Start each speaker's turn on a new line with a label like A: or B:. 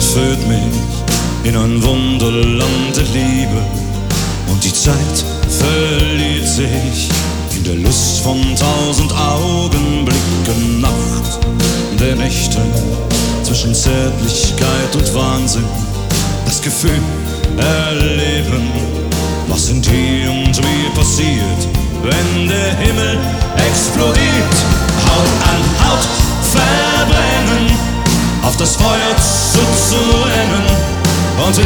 A: führt mich in ein Wunderland der Liebe. Und die Zeit verliert sich in der Lust von 1000 Augenblicken. Nacht der Nächte zwischen Zärtlichkeit und Wahnsinn. Das Gefühl erleben, was in dir und mir passiert, wenn der Himmel explodiert. Haut an Haut verbrennen, auf das Feuer zu rennen und